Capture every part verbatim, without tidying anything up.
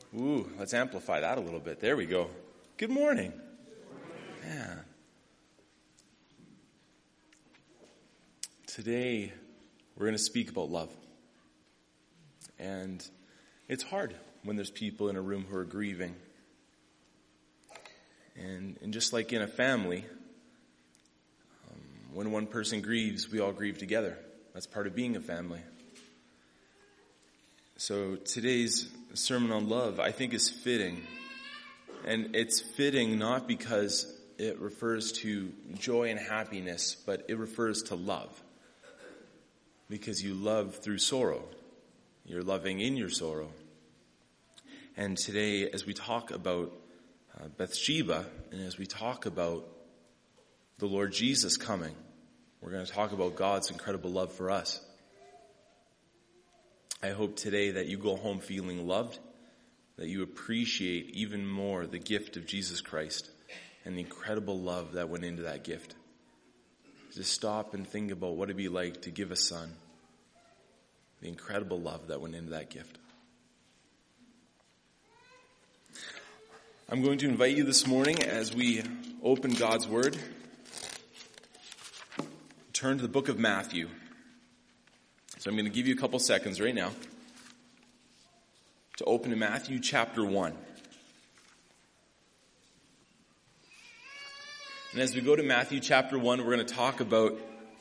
Ooh, let's amplify that a little bit. There we go. Good morning. Yeah. Today, we're going to speak about love. And it's hard when there's people in a room who are grieving. And, and just like in a family, um, when one person grieves, we all grieve together. That's part of being a family. So today's sermon on love, I think, is fitting. And it's fitting not because it refers to joy and happiness, but it refers to love. Because you love through sorrow. You're loving in your sorrow. And today, as we talk about uh, Bathsheba, and as we talk about the Lord Jesus coming, we're going to talk about God's incredible love for us. I hope today that you go home feeling loved, that you appreciate even more the gift of Jesus Christ and the incredible love that went into that gift. Just stop and think about what it'd be like to give a son, the incredible love that went into that gift. I'm going to invite you this morning as we open God's Word, turn to the book of Matthew. So I'm going to give you a couple seconds right now to open to Matthew chapter one. And as we go to Matthew chapter one, we're going to talk about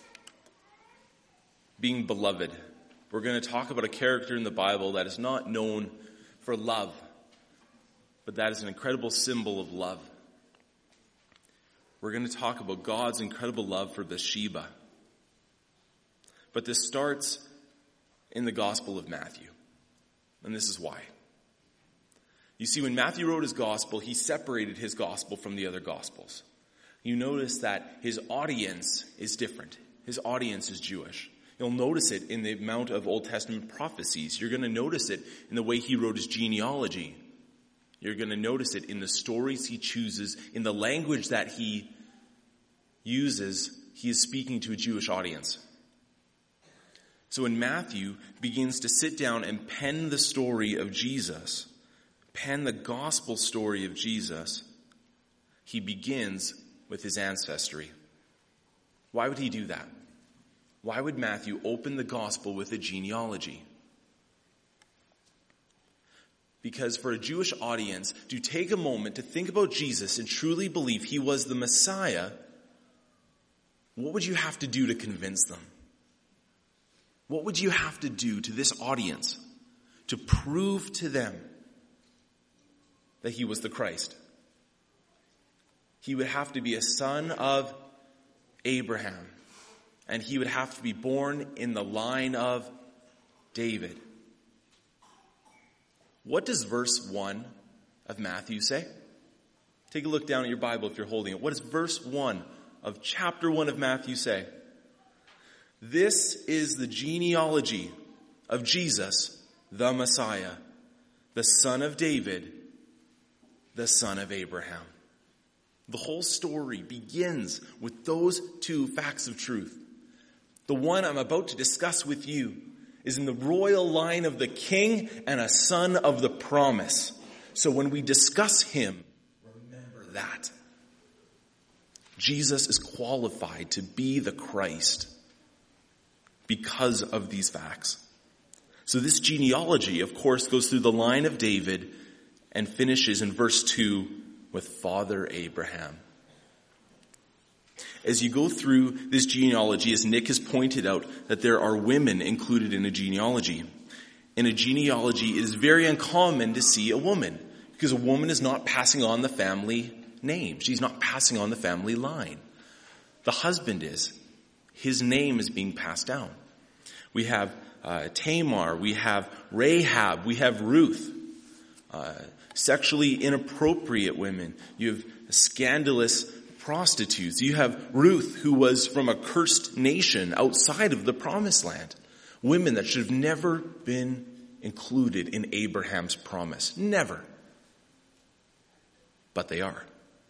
being beloved. We're going to talk about a character in the Bible that is not known for love, but that is an incredible symbol of love. We're going to talk about God's incredible love for Bathsheba. But this starts in the Gospel of Matthew. And this is why. You see, when Matthew wrote his Gospel, he separated his Gospel from the other Gospels. You notice that his audience is different. His audience is Jewish. You'll notice it in the amount of Old Testament prophecies. You're going to notice it in the way he wrote his genealogy. You're going to notice it in the stories he chooses, in the language that he uses. He is speaking to a Jewish audience. So when Matthew begins to sit down and pen the story of Jesus, pen the gospel story of Jesus, he begins with his ancestry. Why would he do that? Why would Matthew open the gospel with a genealogy? Because for a Jewish audience to take a moment to think about Jesus and truly believe he was the Messiah, what would you have to do to convince them? What would you have to do to this audience to prove to them that he was the Christ? He would have to be a son of Abraham, and he would have to be born in the line of David. What does verse one of Matthew say? Take a look down at your Bible if you're holding it. What does verse one of chapter one of Matthew say? This is the genealogy of Jesus, the Messiah, the son of David, the son of Abraham. The whole story begins with those two facts of truth. The one I'm about to discuss with you is in the royal line of the king and a son of the promise. So when we discuss him, remember that. Jesus is qualified to be the Christ because of these facts. So this genealogy, of course, goes through the line of David and finishes in verse two with Father Abraham. As you go through this genealogy, as Nick has pointed out, that there are women included in a genealogy. In a genealogy, it is very uncommon to see a woman, because a woman is not passing on the family name. She's not passing on the family line. The husband is. His name is being passed down. We have uh, Tamar, we have Rahab, we have Ruth, uh, sexually inappropriate women. You have scandalous prostitutes. You have Ruth, who was from a cursed nation outside of the promised land. Women that should have never been included in Abraham's promise. Never. But they are.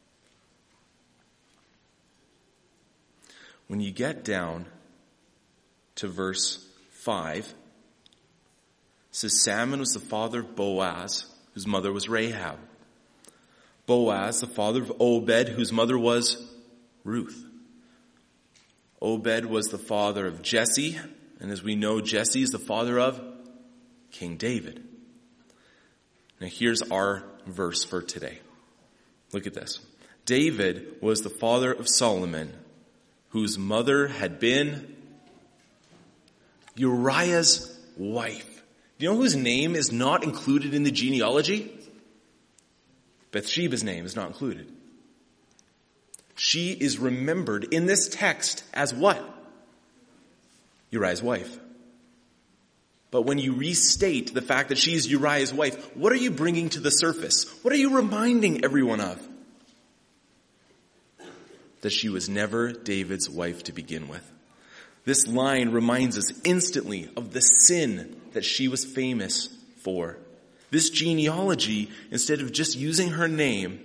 When you get down to verse five, it says Salmon was the father of Boaz, whose mother was Rahab. Boaz, the father of Obed, whose mother was Ruth. Obed was the father of Jesse, and as we know, Jesse is the father of King David. Now here's our verse for today. Look at this. David was the father of Solomon, whose mother had been Uriah's wife. Do you know whose name is not included in the genealogy? Bathsheba's name is not included. She is remembered in this text as what? Uriah's wife. But when you restate the fact that she is Uriah's wife, what are you bringing to the surface? What are you reminding everyone of? That she was never David's wife to begin with. This line reminds us instantly of the sin that she was famous for. This genealogy, instead of just using her name,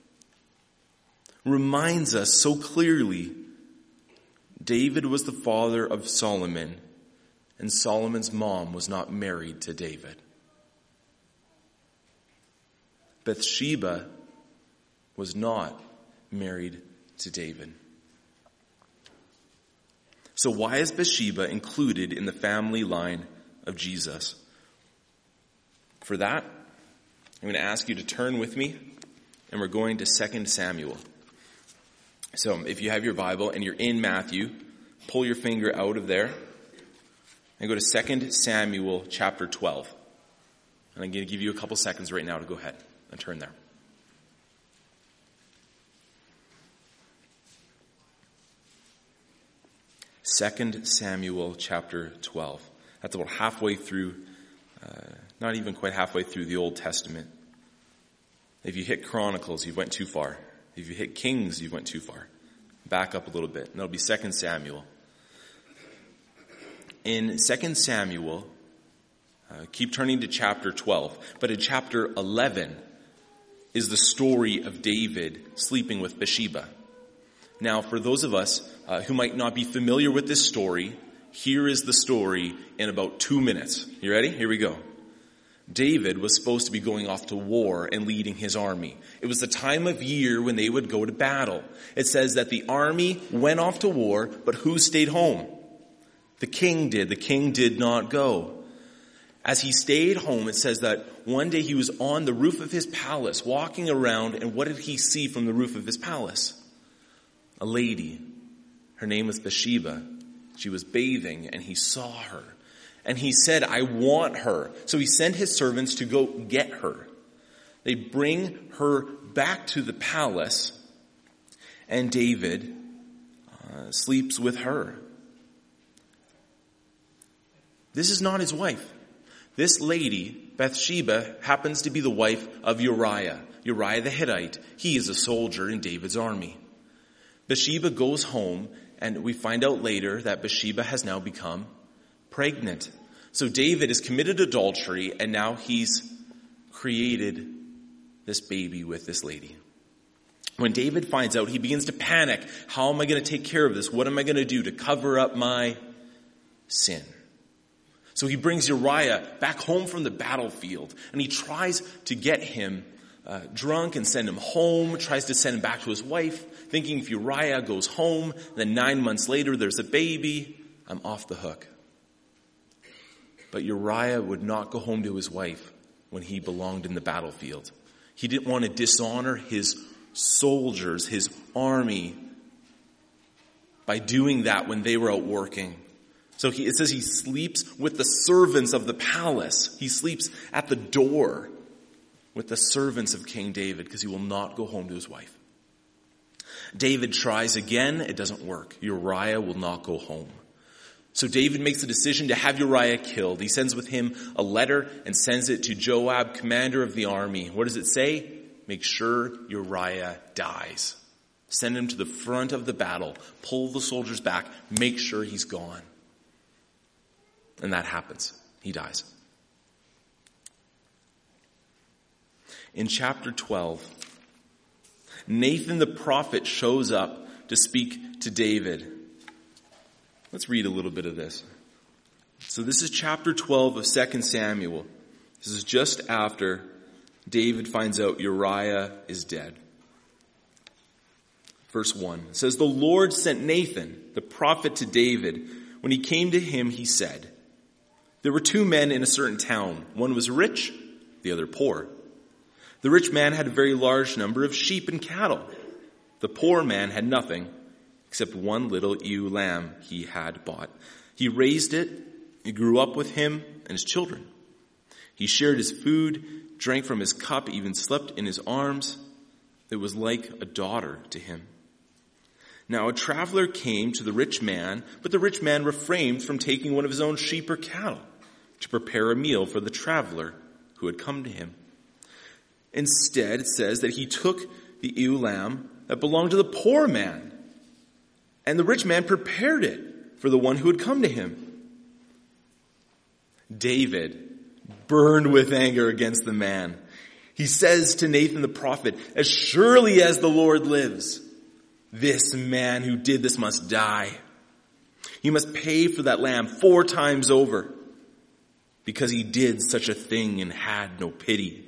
reminds us so clearly David was the father of Solomon, and Solomon's mom was not married to David. Bathsheba was not married to David. So why is Bathsheba included in the family line of Jesus? For that, I'm going to ask you to turn with me, and we're going to Second Samuel. So if you have your Bible and you're in Matthew, pull your finger out of there and go to Second Samuel chapter twelve. And I'm going to give you a couple seconds right now to go ahead and turn there. Second Samuel chapter twelve. That's about halfway through, uh, not even quite halfway through the Old Testament. If you hit Chronicles, you went too far. If you hit Kings, you went too far. Back up a little bit, and that'll be Second Samuel. In Second Samuel, uh, keep turning to chapter twelve, but in chapter eleven is the story of David sleeping with Bathsheba. Now, for those of us uh, who might not be familiar with this story, here is the story in about two minutes. You ready? Here we go. David was supposed to be going off to war and leading his army. It was the time of year when they would go to battle. It says that the army went off to war, but who stayed home? The king did. The king did not go. As he stayed home, it says that one day he was on the roof of his palace, walking around, and what did he see from the roof of his palace? A lady. Her name was Bathsheba. She was bathing, and he saw her. And he said, I want her. So he sent his servants to go get her. They bring her back to the palace, and David uh, sleeps with her. This is not his wife. This lady, Bathsheba, happens to be the wife of Uriah. Uriah the Hittite. He is a soldier in David's army. Bathsheba goes home, and we find out later that Bathsheba has now become pregnant. So David has committed adultery, and now he's created this baby with this lady. When David finds out, he begins to panic. How am I going to take care of this? What am I going to do to cover up my sin? So he brings Uriah back home from the battlefield, and he tries to get him uh, drunk and send him home, tries to send him back to his wife, thinking if Uriah goes home, then nine months later there's a baby, I'm off the hook. But Uriah would not go home to his wife when he belonged in the battlefield. He didn't want to dishonor his soldiers, his army, by doing that when they were out working. So he, it says he sleeps with the servants of the palace. He sleeps at the door with the servants of King David because he will not go home to his wife. David tries again. It doesn't work. Uriah will not go home. So David makes a decision to have Uriah killed. He sends with him a letter and sends it to Joab, commander of the army. What does it say? Make sure Uriah dies. Send him to the front of the battle. Pull the soldiers back. Make sure he's gone. And that happens. He dies. In chapter twelve, Nathan the prophet shows up to speak to David. Let's read a little bit of this. So this is chapter twelve of Second Samuel. This is just after David finds out Uriah is dead. Verse one says, the Lord sent Nathan, the prophet, to David. When he came to him, he said, there were two men in a certain town. One was rich, the other poor. The rich man had a very large number of sheep and cattle. The poor man had nothing except one little ewe lamb he had bought. He raised it. It grew up with him and his children. He shared his food, drank from his cup, even slept in his arms. It was like a daughter to him. Now a traveler came to the rich man, but the rich man refrained from taking one of his own sheep or cattle to prepare a meal for the traveler who had come to him. Instead, it says that he took the ewe lamb that belonged to the poor man, and the rich man prepared it for the one who had come to him. David burned with anger against the man. He says to Nathan the prophet, as surely as the Lord lives, this man who did this must die. He must pay for that lamb four times over because he did such a thing and had no pity.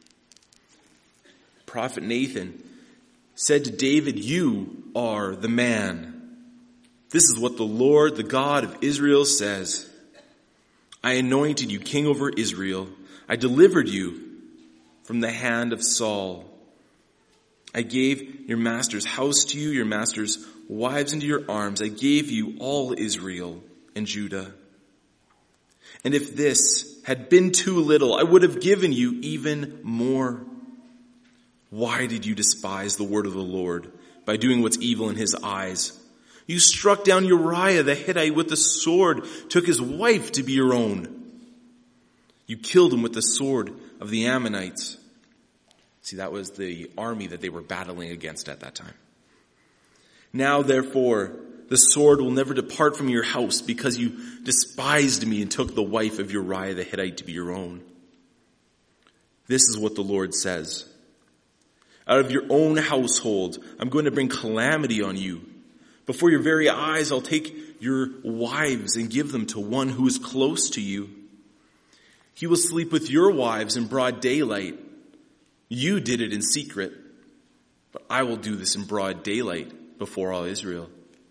Prophet Nathan said to David, you are the man. This is what the Lord, the God of Israel, says. I anointed you king over Israel. I delivered you from the hand of Saul. I gave your master's house to you, your master's wives into your arms. I gave you all Israel and Judah. And if this had been too little, I would have given you even more. Why did you despise the word of the Lord by doing what's evil in his eyes? You struck down Uriah the Hittite with the sword, took his wife to be your own. You killed him with the sword of the Ammonites. See, that was the army that they were battling against at that time. Now, therefore, the sword will never depart from your house because you despised me and took the wife of Uriah the Hittite to be your own. This is what the Lord says. Out of your own household, I'm going to bring calamity on you. Before your very eyes, I'll take your wives and give them to one who is close to you. He will sleep with your wives in broad daylight. You did it in secret, but I will do this in broad daylight before all Israel.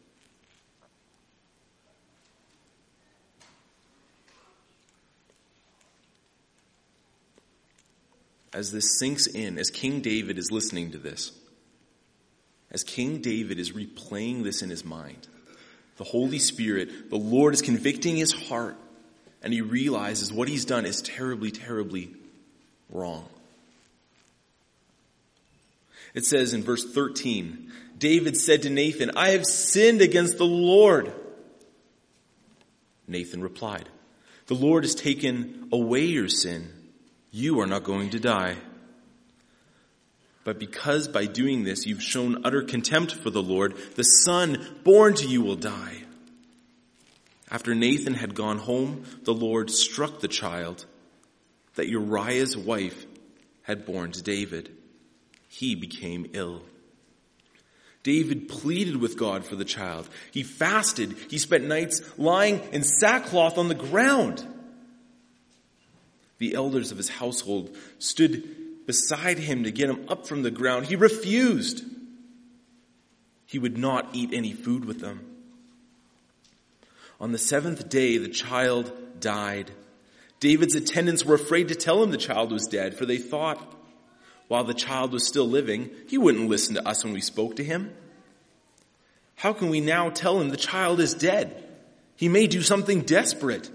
As this sinks in, as King David is listening to this, as King David is replaying this in his mind, the Holy Spirit, the Lord is convicting his heart, and he realizes what he's done is terribly, terribly wrong. It says in verse thirteen, David said to Nathan, I have sinned against the Lord. Nathan replied, the Lord has taken away your sin. You are not going to die. But because by doing this you've shown utter contempt for the Lord, the son born to you will die. After Nathan had gone home, the Lord struck the child that Uriah's wife had borne to David. He became ill. David pleaded with God for the child. He fasted. He spent nights lying in sackcloth on the ground. The elders of his household stood beside him to get him up from the ground. He refused. He would not eat any food with them. On the seventh day, the child died. David's attendants were afraid to tell him the child was dead, for they thought, while the child was still living, he wouldn't listen to us when we spoke to him. How can we now tell him the child is dead? He may do something desperate.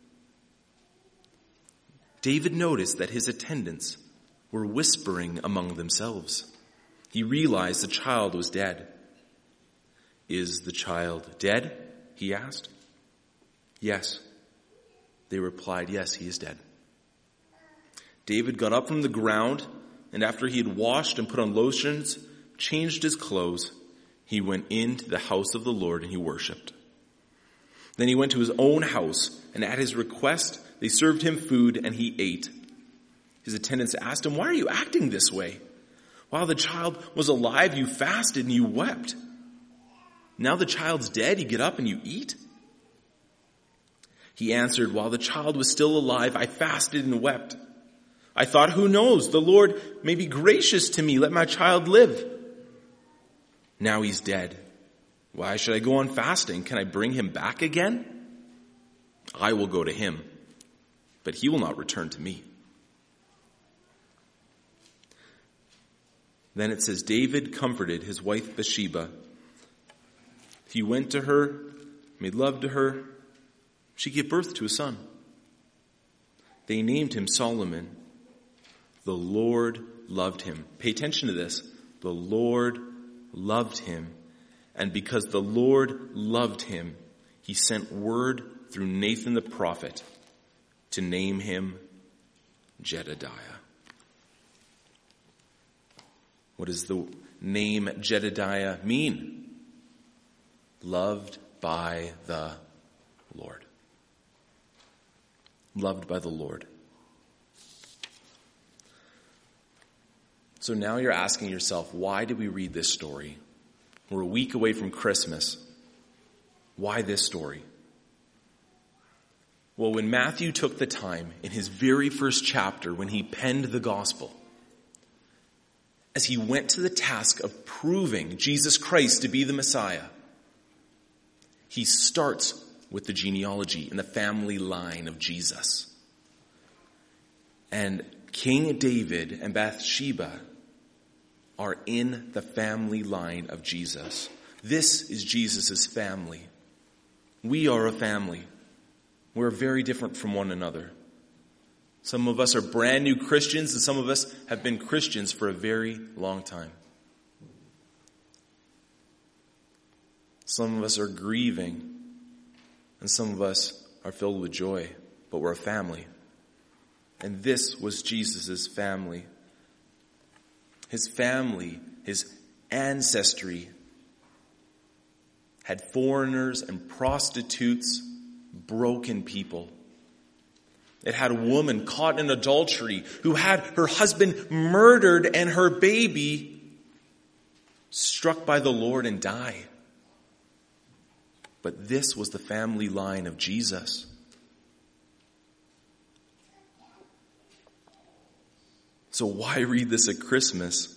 David noticed that his attendants were whispering among themselves. He realized the child was dead. Is the child dead? He asked. Yes. They replied, yes, he is dead. David got up from the ground, and after he had washed and put on lotions, changed his clothes, he went into the house of the Lord and he worshipped. Then he went to his own house, and at his request, they served him food and he ate. His attendants asked him, why are you acting this way? While the child was alive, you fasted and you wept. Now the child's dead, you get up and you eat? He answered, while the child was still alive, I fasted and wept. I I thought, who knows? The Lord may be gracious to me. Let my child live. Now he's dead. Why should I go on fasting? Can I bring him back again? I will go to him, but he will not return to me. Then it says, David comforted his wife Bathsheba. He went to her, made love to her. She gave birth to a son. They named him Solomon. The Lord loved him. Pay attention to this. The Lord loved him. And because the Lord loved him, he sent word through Nathan the prophet to name him Jedediah. What does the name Jedediah mean? Loved by the Lord. Loved by the Lord. So now you're asking yourself, why did we read this story? We're a week away from Christmas. Why this story? Well, when Matthew took the time in his very first chapter, when he penned the gospel, as he went to the task of proving Jesus Christ to be the Messiah, he starts with the genealogy and the family line of Jesus. And King David and Bathsheba are in the family line of Jesus. This is Jesus' family. We are a family. We're very different from one another. Some of us are brand new Christians, and some of us have been Christians for a very long time. Some of us are grieving, and some of us are filled with joy, but we're a family. And this was Jesus' family. His family, his ancestry, had foreigners and prostitutes, broken people. It had a woman caught in adultery who had her husband murdered and her baby struck by the Lord and die. But this was the family line of Jesus. So why read this at Christmas?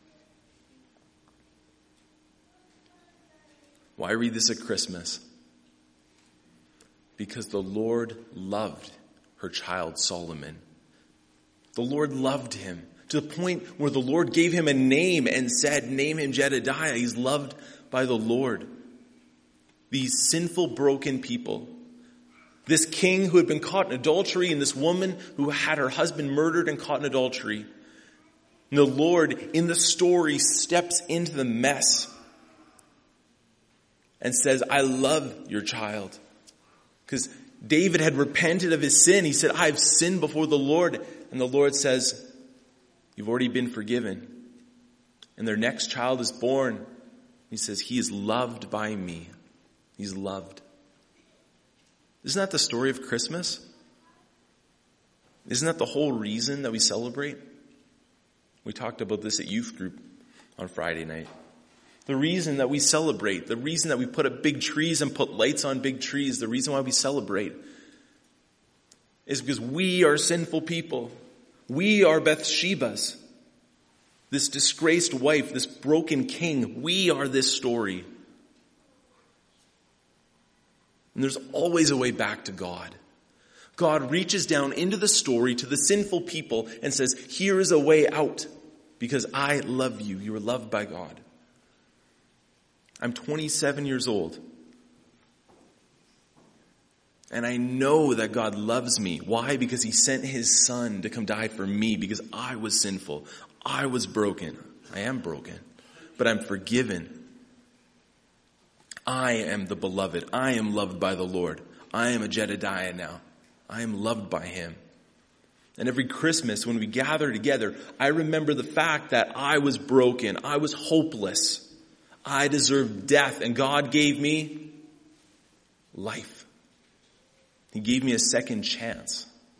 Why read this at Christmas? Because the Lord loved her child Solomon. The Lord loved him to the point where the Lord gave him a name and said, name him Jedediah. He's loved by the Lord. These sinful, broken people. This king who had been caught in adultery and this woman who had her husband murdered and caught in adultery. And the Lord in the story steps into the mess and says, I love your child. Because David had repented of his sin. He said, I've sinned before the Lord. And the Lord says, you've already been forgiven. And their next child is born. He says, he is loved by me. He's loved. Isn't that the story of Christmas? Isn't that the whole reason that we celebrate? We talked about this at youth group on Friday night. The reason that we celebrate, the reason that we put up big trees and put lights on big trees, the reason why we celebrate is because we are sinful people. We are Bathshebas. This disgraced wife, this broken king, we are this story. And there's always a way back to God. God reaches down into the story to the sinful people and says, here is a way out because I love you. You are loved by God. I'm twenty-seven years old. And I know that God loves me. Why? Because he sent his son to come die for me because I was sinful. I was broken. I am broken. But I'm forgiven. I am the beloved. I am loved by the Lord. I am a Jedediah now. I am loved by him. And every Christmas when we gather together, I remember the fact that I was broken. I was hopeless. I deserved death, and God gave me life. He gave me a second chance.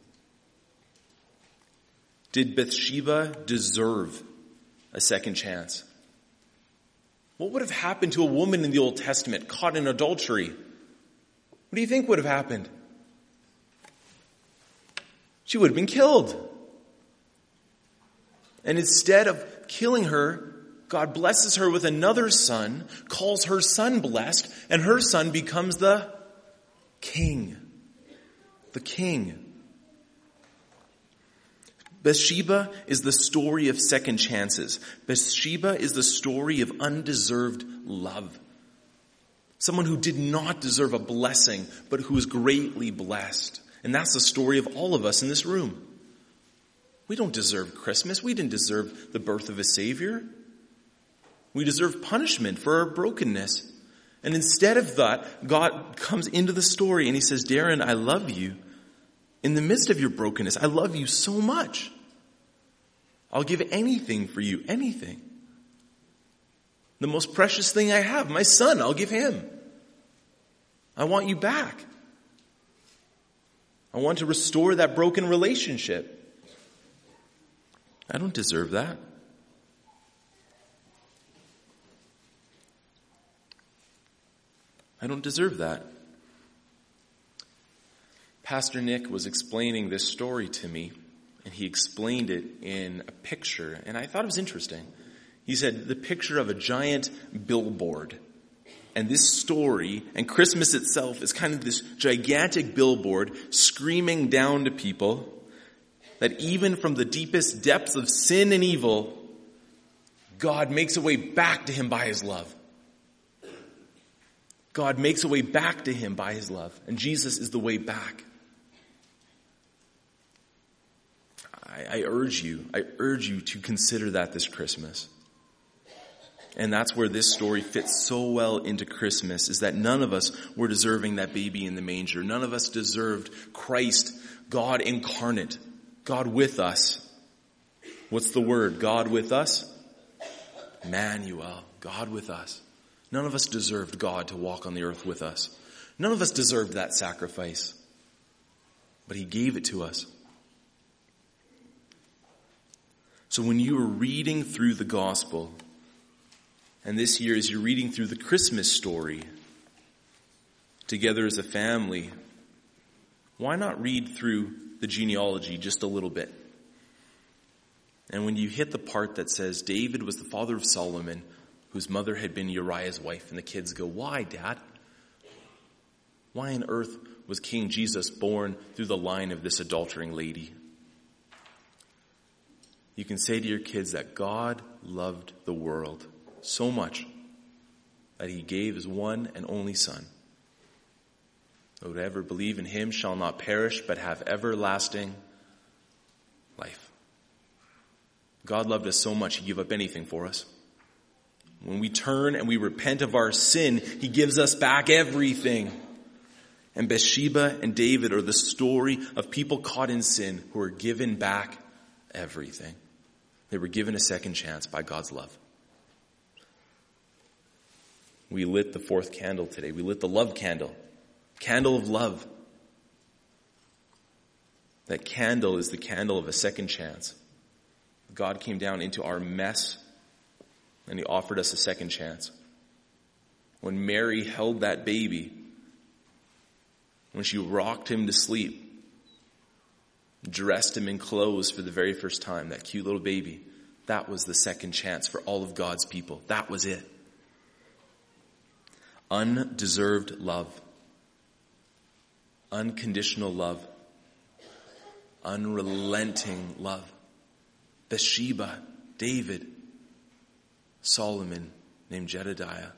Did Bathsheba deserve a second chance? What would have happened to a woman in the Old Testament caught in adultery? What do you think would have happened? She would have been killed. And instead of killing her, God blesses her with another son, calls her son blessed, and her son becomes the king. The king. Bathsheba is the story of second chances. Bathsheba is the story of undeserved love. Someone who did not deserve a blessing, but who was greatly blessed. And that's the story of all of us in this room. We don't deserve Christmas. We didn't deserve the birth of a Savior. We deserve punishment for our brokenness. And instead of that, God comes into the story and he says, Darren, I love you. In the midst of your brokenness, I love you so much. I'll give anything for you, anything. The most precious thing I have, my son, I'll give him. I want you back. I want to restore that broken relationship. I don't deserve that. I don't deserve that. Pastor Nick was explaining this story to me, and he explained it in a picture, and I thought it was interesting. He said the picture of a giant billboard. And this story and Christmas itself is kind of this gigantic billboard screaming down to people that even from the deepest depths of sin and evil, God makes a way back to him by his love. God makes a way back to him by his love. And Jesus is the way back. I, I urge you, I urge you to consider that this Christmas. And that's where this story fits so well into Christmas, is that none of us were deserving that baby in the manger. None of us deserved Christ, God incarnate, God with us. What's the word? God with us? Emmanuel, God with us. None of us deserved God to walk on the earth with us. None of us deserved that sacrifice. But he gave it to us. So when you are reading through the gospel, and this year as you're reading through the Christmas story, together as a family, why not read through the genealogy just a little bit? And when you hit the part that says David was the father of Solomon, whose mother had been Uriah's wife, and the kids go, why, Dad? Why on earth was King Jesus born through the line of this adultering lady? You can say to your kids that God loved the world so much that he gave his one and only Son. Whoever believe in him shall not perish, but have everlasting life. God loved us so much, he gave up anything for us. When we turn and we repent of our sin, he gives us back everything. And Bathsheba and David are the story of people caught in sin who are given back everything. They were given a second chance by God's love. We lit the fourth candle today. We lit the love candle. Candle of love. That candle is the candle of a second chance. God came down into our mess and he offered us a second chance. When Mary held that baby, when she rocked him to sleep, dressed him in clothes for the very first time, that cute little baby, that was the second chance for all of God's people. That was it. Undeserved love. Unconditional love. Unrelenting love. Bathsheba, David, Solomon, named Jedediah.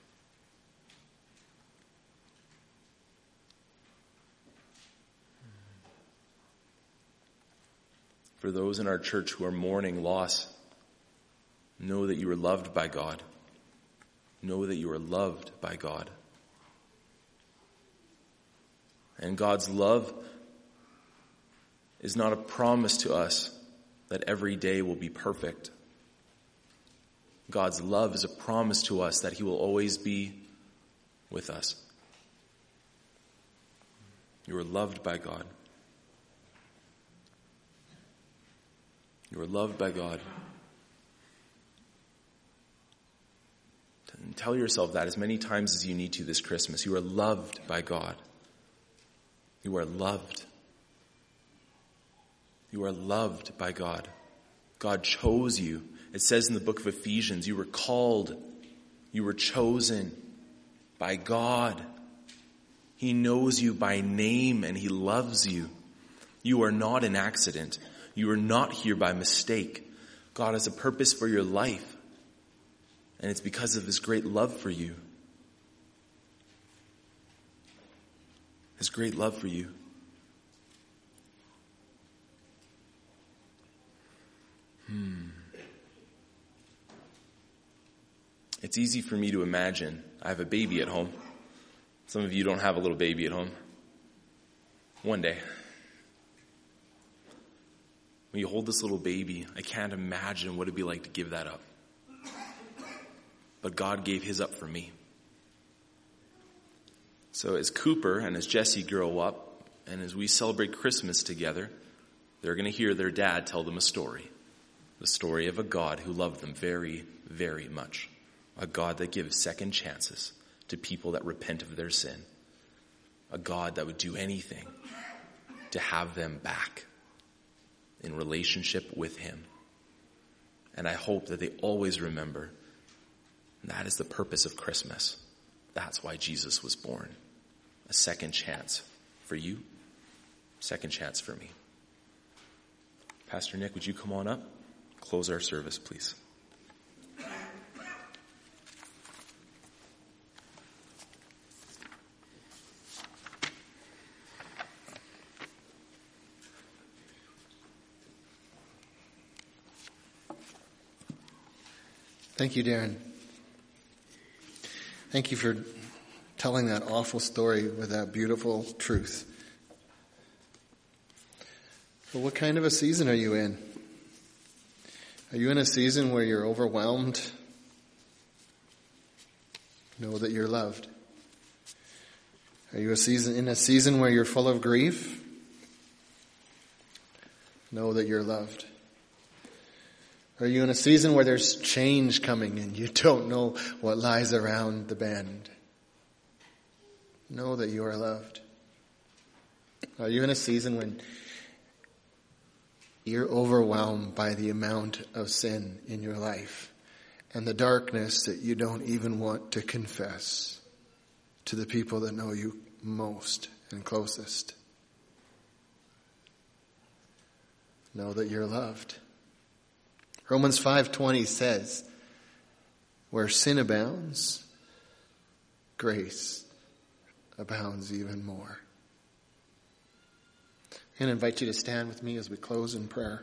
For those in our church who are mourning loss, know that you are loved by God. Know that you are loved by God. And God's love is not a promise to us that every day will be perfect. God's love is a promise to us that he will always be with us. You are loved by God. You are loved by God. And tell yourself that as many times as you need to this Christmas. You are loved by God. You are loved. You are loved by God. God chose you. It says in the book of Ephesians, you were called, you were chosen by God. He knows you by name and he loves you. You are not an accident. You are not here by mistake. God has a purpose for your life. And it's because of his great love for you. His great love for you. Hmm. It's easy for me to imagine. I have a baby at home. Some of you don't have a little baby at home. One day. When you hold this little baby, I can't imagine what it'd be like to give that up. But God gave his up for me. So as Cooper and as Jesse grow up, and as we celebrate Christmas together, they're going to hear their dad tell them a story. The story of a God who loved them very, very much. A God that gives second chances to people that repent of their sin. A God that would do anything to have them back in relationship with him. And I hope that they always remember that is the purpose of Christmas. That's why Jesus was born. A second chance for you. Second chance for me. Pastor Nick, would you come on up? Close our service, please. Thank you, Darren. Thank you for telling that awful story with that beautiful truth. But what kind of a season are you in? Are you in a season where you're overwhelmed? Know that you're loved. Are you a season in a season where you're full of grief? Know that you're loved. Are you in a season where there's change coming and you don't know what lies around the bend? Know that you are loved. Are you in a season when you're overwhelmed by the amount of sin in your life and the darkness that you don't even want to confess to the people that know you most and closest? Know that you're loved. Romans five twenty says, where sin abounds, grace abounds even more. I'm going to invite you to stand with me as we close in prayer.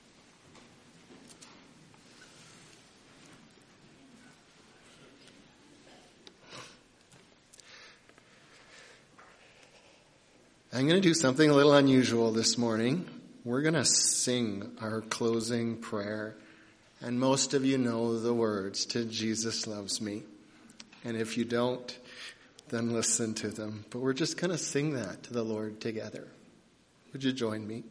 I'm going to do something a little unusual this morning. We're going to sing our closing prayer. And most of you know the words to Jesus Loves Me. And if you don't, then listen to them. But we're just going to sing that to the Lord together. Would you join me?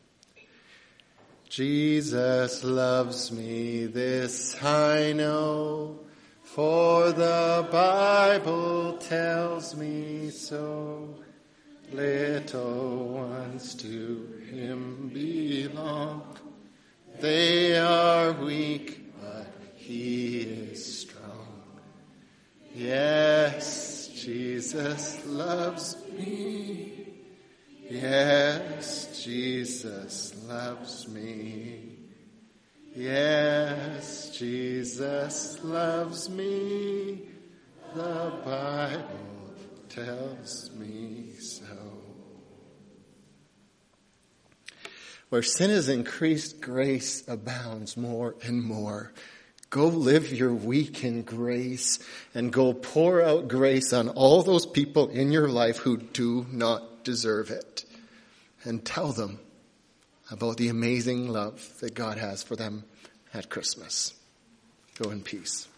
Jesus loves me, this I know, for the Bible tells me so. Little ones to him belong. They are weak, but he is strong. Yes, Jesus loves me. Yes, Jesus loves me. Yes, Jesus loves me. The Bible tells me so. Where sin has increased, grace abounds more and more. Go live your week in grace and go pour out grace on all those people in your life who do not deserve it. And tell them about the amazing love that God has for them at Christmas. Go in peace.